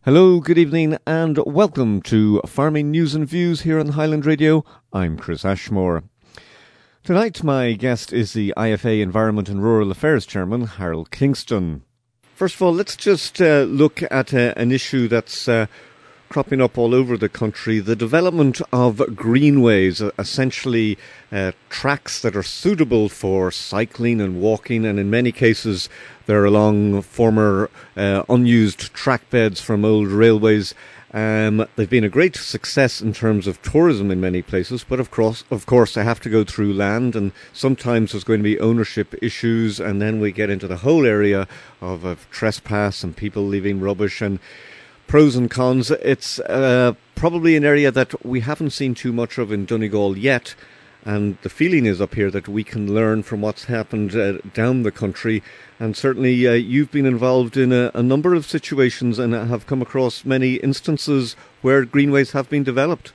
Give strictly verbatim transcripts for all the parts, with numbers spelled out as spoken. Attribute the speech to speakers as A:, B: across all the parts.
A: Hello, good evening, and welcome to Farming News and Views here on Highland Radio. I'm Chris Ashmore. Tonight, my guest is the I F A Environment and Rural Affairs Chairman, Harold Kingston. First of all, let's just uh, look at uh, an issue that's uh, cropping up all over the country, the development of greenways, essentially uh, tracks that are suitable for cycling and walking, and in many cases they're along former uh, unused track beds from old railways. Um, they've been a great success in terms of tourism in many places, but of course, of course, they have to go through land, and sometimes there's going to be ownership issues, and then we get into the whole area of, of trespass and people leaving rubbish and pros and cons. It's uh, probably an area that we haven't seen too much of in Donegal yet, and the feeling is up here that we can learn from what's happened uh, down the country. And certainly uh, you've been involved in a, a number of situations and have come across many instances where greenways have been developed.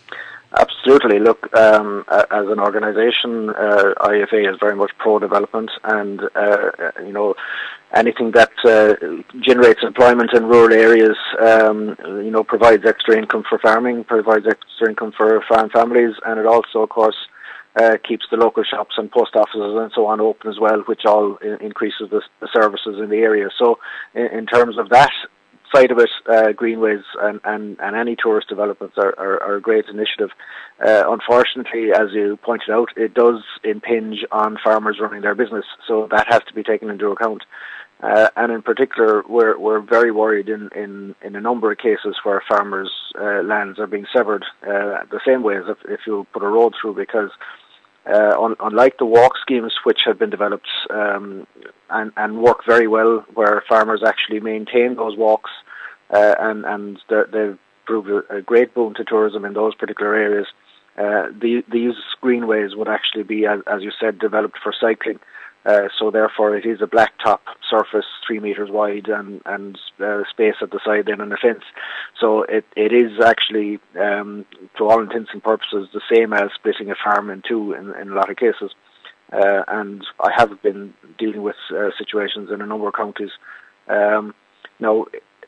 B: Absolutely. Look, um, as an organisation, uh, I F A is very much pro-development, and uh, you know, anything that uh, generates employment in rural areas, um, you know, provides extra income for farming, provides extra income for farm families, and it also, of course, uh, keeps the local shops and post offices and so on open as well, which all increases the, the services in the area. So, in, in terms of that side of it, uh, greenways and, and, and any tourist developments are, are, are a great initiative. Uh, unfortunately, as you pointed out, it does impinge on farmers running their business, so that has to be taken into account. Uh, and in particular, we're we're very worried in, in, in a number of cases where farmers' uh, lands are being severed uh, the same way as if, if you put a road through, because uh, un, unlike the walk schemes which have been developed um, and, and work very well, where farmers actually maintain those walks uh, and, and they've proved a, a great boon to tourism in those particular areas, uh, the, these greenways would actually be, as, as you said, developed for cycling. Uh, so therefore it is a blacktop surface, three metres wide, and, and uh, space at the side then and a fence. So it, it is actually, um, to all intents and purposes, the same as splitting a farm in two in, in a lot of cases. Uh, and I have been dealing with uh, situations in a number of counties. Um, now,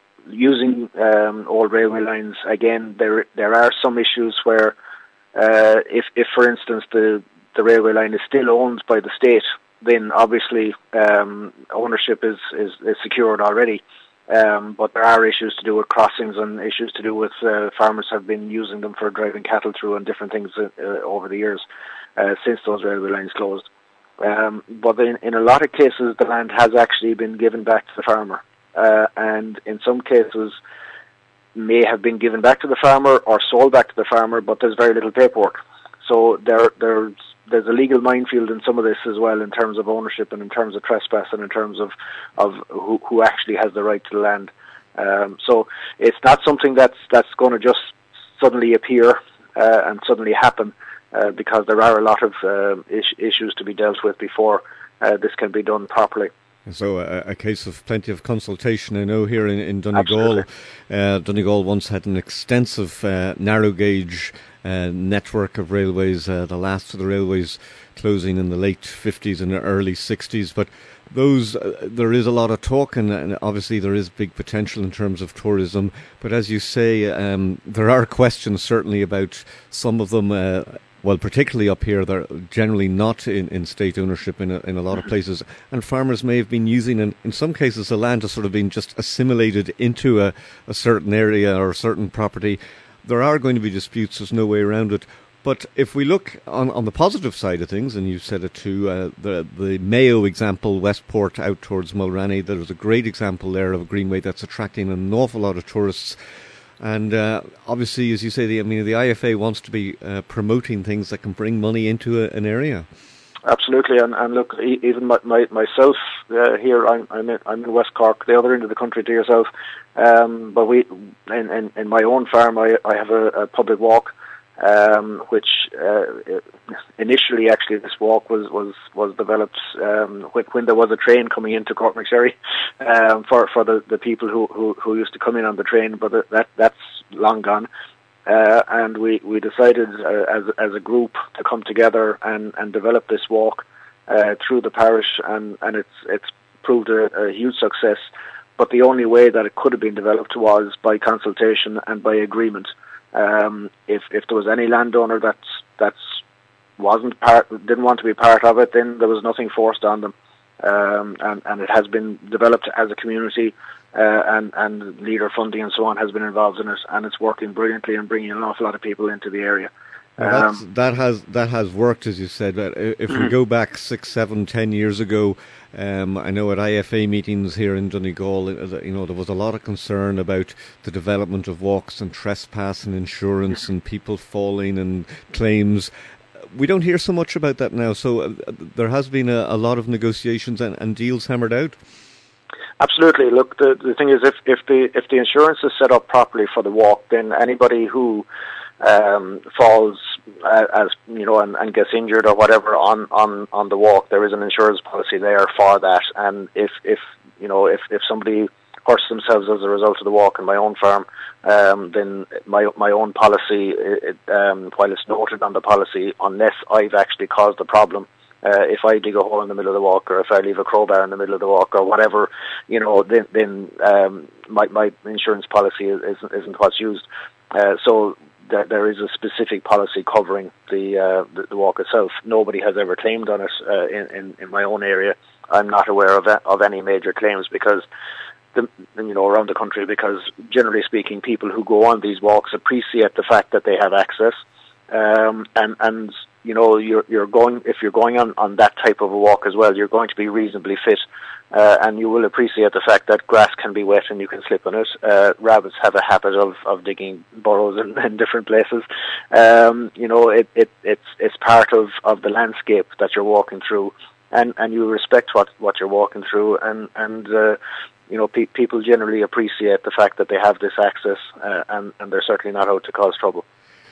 B: using um, old railway lines, again, there there are some issues where uh, if, if, for instance, the, the railway line is still owned by the state, then obviously um, ownership is, is, is secured already. Um, but there are issues to do with crossings and issues to do with uh, farmers have been using them for driving cattle through and different things uh, uh, over the years uh, since those railway lines closed. Um, but in, in a lot of cases, the land has actually been given back to the farmer. Uh, and in some cases, may have been given back to the farmer or sold back to the farmer, but there's very little paperwork. So there, there's there's a legal minefield in some of this as well, in terms of ownership and in terms of trespass and in terms of, of who, who actually has the right to the land. Um, so it's not something that's that's going to just suddenly appear uh, and suddenly happen, uh, because there are a lot of uh, is- issues to be dealt with before uh, this can be done properly.
A: So a, a case of plenty of consultation. I know here in, in Donegal, uh, Donegal once had an extensive uh, narrow gauge uh, network of railways, uh, the last of the railways closing in the late fifties and early sixties. But those, uh, there is a lot of talk, and, and obviously there is big potential in terms of tourism. But as you say, um, there are questions certainly about some of them. Uh, Well, particularly up here, they're generally not in, in state ownership in a, in a lot of places. And farmers may have been using, and in some cases, the land has sort of been just assimilated into a, a certain area or a certain property. There are going to be disputes, there's no way around it. But if we look on, on the positive side of things, and you said it too, uh, the, the Mayo example, Westport out towards Mulranny, there's a great example there of a greenway that's attracting an awful lot of tourists. And uh, obviously, as you say, the, I mean, the I F A wants to be uh, promoting things that can bring money into a, an area.
B: Absolutely, and, and look, even my, my, myself uh, here, I'm I'm in, I'm in West Cork, the other end of the country to yourself. Um, but we, in, in, in my own farm, I, I have a, a public walk, um, which uh, initially, actually, this walk was was was developed um, when, when there was a train coming into Cork McSherry um, for for the, the people who, who, who used to come in on the train, but that that's long gone. Uh, and we, we decided uh, as as a group to come together and, and develop this walk uh, through the parish, and, and it's it's proved a, a huge success. but the only way that it could have been developed was by consultation and by agreement. Um, if if there was any landowner that's that's wasn't part, didn't want to be part of it, then there was nothing forced on them, um, and and it has been developed as a community, uh, and and leader funding and so on has been involved in it, and it's working brilliantly and bringing an awful lot of people into the area.
A: Well, that's, um, that has that has worked, as you said. If we go back six, seven, ten years ago, um, I know at I F A meetings here in Donegal, you know, there was a lot of concern about the development of walks and trespass and insurance and people falling and claims. We don't hear so much about that now. So uh, there has been a, a lot of negotiations and, and deals hammered out.
B: Absolutely. Look, the the thing is, if if the if the insurance is set up properly for the walk, then anybody who Um, falls uh, as you know and, and gets injured or whatever on, on, on the walk, there is an insurance policy there for that. And if, if you know if, if somebody hurts themselves as a result of the walk in my own farm, um, then my my own policy, it, um, while it's noted on the policy, unless I've actually caused the problem, uh, if I dig a hole in the middle of the walk, or if I leave a crowbar in the middle of the walk, or whatever, you know, then then um, my my insurance policy isn't isn't what's used. Uh, so. There is a specific policy covering the, uh, the the walk itself. Nobody has ever claimed on it uh, in, in in my own area. I'm not aware of of any major claims because the you know around the country, because generally speaking, people who go on these walks appreciate the fact that they have access, um, and and you know you're you're going if you're going on on that type of a walk as well, you're going to be reasonably fit. Uh, and you will appreciate the fact that grass can be wet and you can slip on it. Uh, rabbits have a habit of, of digging burrows in, in different places. Um, you know, it, it, it's it's part of, of the landscape that you're walking through, and, and you respect what, what you're walking through, and and uh, you know pe- people generally appreciate the fact that they have this access, uh, and and they're certainly not out to cause trouble.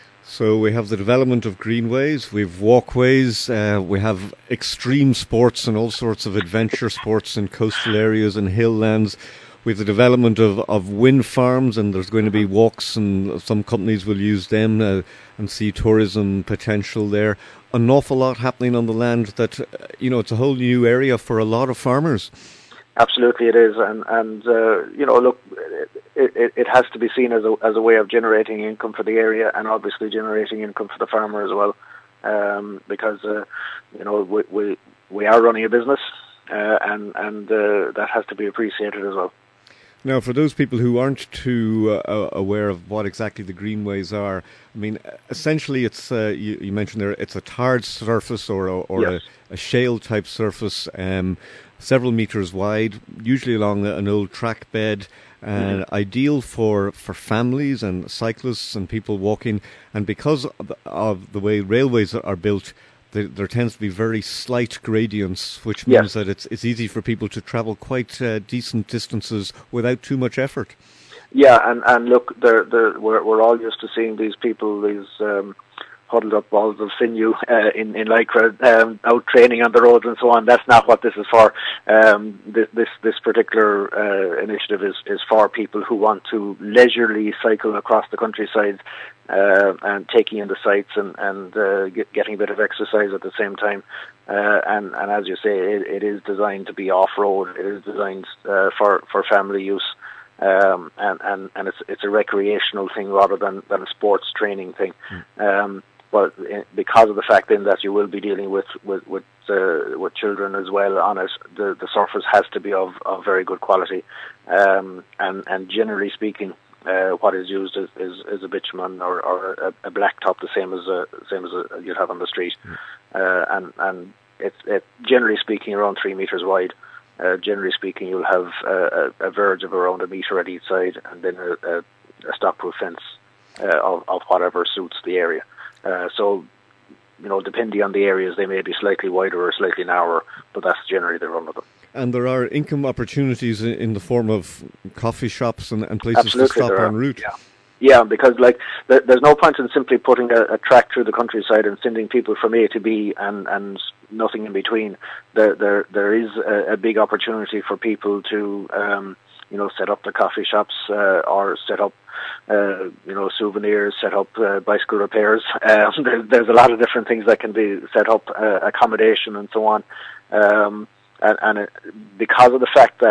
A: So we have the development of greenways, we have walkways, uh, we have extreme sports and all sorts of adventure sports in coastal areas and hill lands. We have the development of, of wind farms, and there's going to be walks, and some companies will use them uh, and see tourism potential there. An awful lot happening on the land that, uh, you know, it's a whole new area for a lot of farmers.
B: Absolutely, it is, and and uh, you know, look, it, it it has to be seen as a as a way of generating income for the area, and obviously generating income for the farmer as well, um, because uh, you know we, we we are running a business, uh, and and uh, that has to be appreciated as well.
A: Now, for those people who aren't too uh, aware of what exactly the greenways are, I mean, essentially, it's uh, you, you mentioned there, it's a tarred surface or a, or yes. a, a shale type surface. Um, several metres wide, usually along an old track bed, and mm-hmm. ideal for, for families and cyclists and people walking. And because of the, of the way railways are built, there, there tends to be very slight gradients, which means yes. that it's it's easy for people to travel quite uh, decent distances without too much effort.
B: Yeah, and, and look, they're, they're, we're, we're all used to seeing these people, these... Um, huddled up balls of sinew uh, in, in Lycra, um, out training on the roads and so on. That's not what this is for. Um, this, this this particular uh, initiative is, is for people who want to leisurely cycle across the countryside uh, and taking in the sights and, and uh, get, getting a bit of exercise at the same time. Uh, and, and as you say, it, it is designed to be off-road. It is designed uh, for, for family use. Um, and, and, and it's it's a recreational thing rather than, than a sports training thing. Mm. Um, but because of the fact then that you will be dealing with with with, uh, with children as well on it, the, the surface has to be of, of very good quality. Um, and, and generally speaking, uh, what is used is, is, is a bitumen or, or a, a blacktop, the same as a, same as a, you'd have on the street. Mm. Uh, and and it's it, generally speaking around three meters wide. Uh, generally speaking, you'll have uh, a, a verge of around a metre at each side, and then a, a, a stock-proof fence uh, of, of whatever suits the area. Uh, so, you know, depending on the areas, they may be slightly wider or slightly narrower, but that's generally the run of them.
A: And there are income opportunities in the form of coffee shops and, and places
B: Absolutely,
A: to stop en route.
B: Yeah. Yeah, because like there, there's no point in simply putting a, a track through the countryside and sending people from A to B and, and nothing in between. There there there is a, a big opportunity for people to um, you know set up their coffee shops uh, or set up uh, you know souvenirs, set up uh, bicycle repairs. Uh, there, there's a lot of different things that can be set up, uh, accommodation and so on. Um, and and it, because of the fact that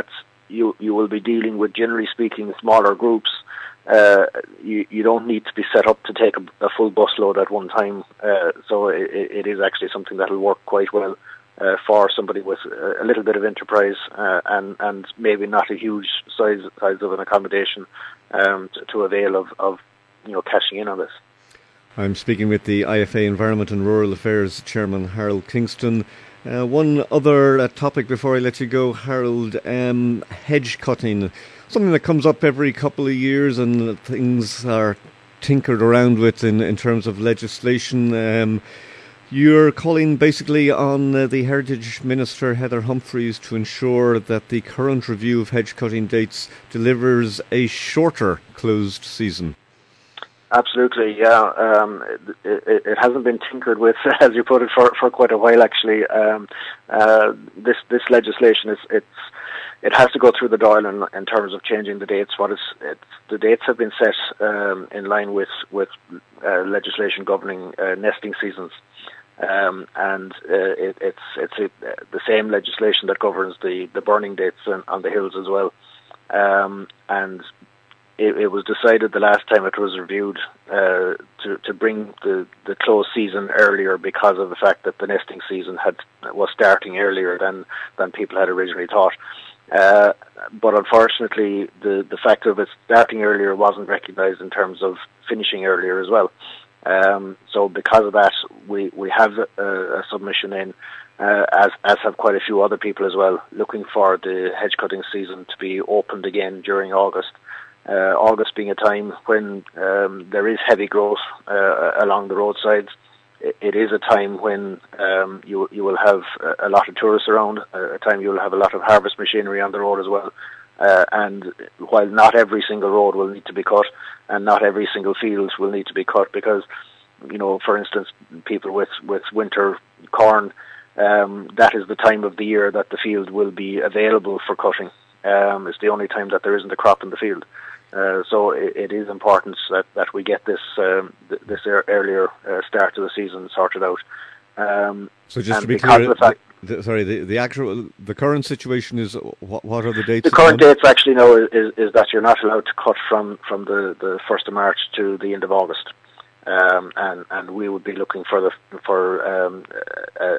B: you you will be dealing with, generally speaking, smaller groups. Uh, you, you don't need to be set up to take a, a full busload at one time. Uh, so it, it is actually something that will work quite well uh, for somebody with a, a little bit of enterprise uh, and, and maybe not a huge size size of an accommodation um, to, to avail of, of you know cashing in on this.
A: I'm speaking with the I F A Environment and Rural Affairs Chairman, Harold Kingston. Uh, one other uh, topic before I let you go, Harold, um, hedge cutting. Something that comes up every couple of years and things are tinkered around with in, in terms of legislation. Um, you're calling basically on uh, the Heritage Minister, Heather Humphreys, to ensure that the current review of hedge cutting dates delivers a shorter closed season.
B: Absolutely, yeah. Um, it, it, it hasn't been tinkered with, as you put it, for, for quite a while, actually. Um, uh, this this legislation is it's it has to go through the Dáil in, in terms of changing the dates. What is it's, the dates have been set um, in line with with uh, legislation governing uh, nesting seasons, um, and uh, it, it's it's a, the same legislation that governs the, the burning dates on, on the hills as well, um, and. It, it was decided the last time it was reviewed uh, to to bring the, the close season earlier because of the fact that the nesting season had was starting earlier than, than people had originally thought. Uh, but unfortunately, the, the fact of it starting earlier wasn't recognised in terms of finishing earlier as well. Um, so because of that, we, we have a, a submission in, uh, as as have quite a few other people as well, looking for the hedge cutting season to be opened again during August. Uh, August being a time when um, there is heavy growth uh, along the roadsides. It, it is a time when um, you you will have a, a lot of tourists around, a time you will have a lot of harvest machinery on the road as well. Uh, and while not every single road will need to be cut, and not every single field will need to be cut, because, you know, for instance, people with, with winter corn, um, that is the time of the year that the field will be available for cutting. Um, it's the only time that there isn't a crop in the field. Uh, so it, it is important that, that we get this um, th- this er- earlier uh, start to the season sorted out. Um,
A: so just to be clear, the fact, the, sorry, the, the actual the current situation is what, what are the dates?
B: The current dates actually now is, is, is that you're not allowed to cut from, from the, the first of March to the end of August, um, and and we would be looking for the for um, a,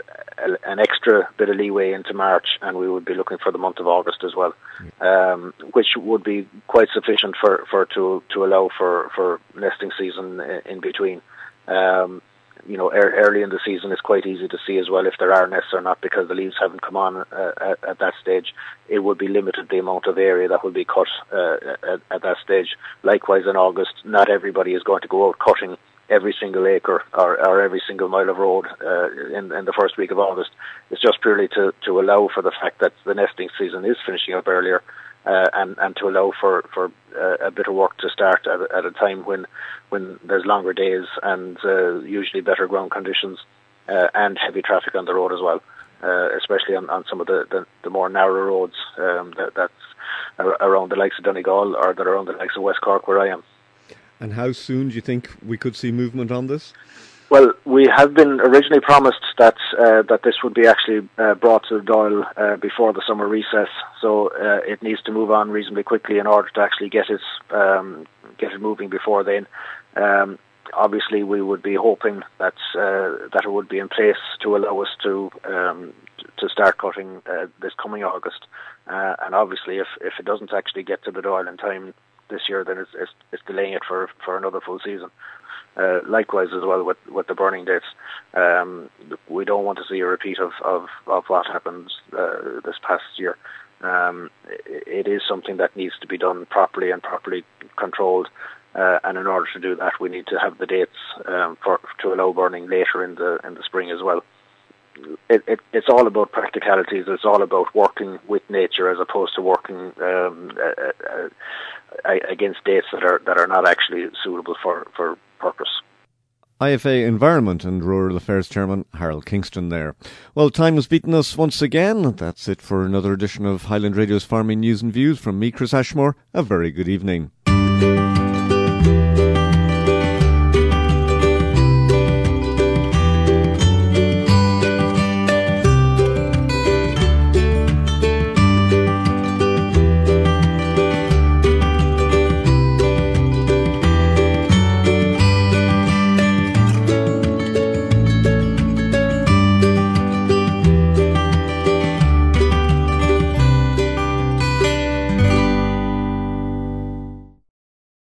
B: a, an extra bit of leeway into March, and we would be looking for the month of August as well, um, which would be quite sufficient for, for to to allow for, for nesting season in between. Um, you know, er, early in the season it's quite easy to see as well if there are nests or not, because the leaves haven't come on uh, at, at that stage. It would be limited the amount of area that would be cut uh, at, at that stage. Likewise in August, not everybody is going to go out cutting every single acre or, or every single mile of road uh, in, in the first week of August. It's just purely to, to allow for the fact that the nesting season is finishing up earlier, uh, and, and to allow for, for uh, a bit of work to start at, at a time when when there's longer days and uh, usually better ground conditions uh, and heavy traffic on the road as well, uh, especially on, on some of the, the, the more narrow roads um, that, that's around the likes of Donegal or that are around the likes of West Cork where I am.
A: And how soon do you think we could see movement on this?
B: Well, we have been originally promised that uh, that this would be actually uh, brought to the Dáil uh, before the summer recess, so uh, it needs to move on reasonably quickly in order to actually get it um, get it moving before then. Um, obviously, we would be hoping that uh, that it would be in place to allow us to um, to start cutting uh, this coming August. Uh, and obviously, if if it doesn't actually get to the Dáil in time this year, then it's it's, it's delaying it for for another full season. Uh, likewise as well with, with the burning dates. Um, we don't want to see a repeat of, of, of what happened uh, this past year. Um, it, it is something that needs to be done properly and properly controlled, uh, and in order to do that we need to have the dates um, for to allow burning later in the in the spring as well. It, it, it's all about practicalities. It's all about working with nature as opposed to working um, uh, uh, against dates that are that are not actually suitable for, for purpose.
A: I F A Environment and Rural Affairs Chairman Harold Kingston there. Well, time has beaten us once again. That's it for another edition of Highland Radio's Farming News and Views. From me, Chris Ashmore, a very good evening.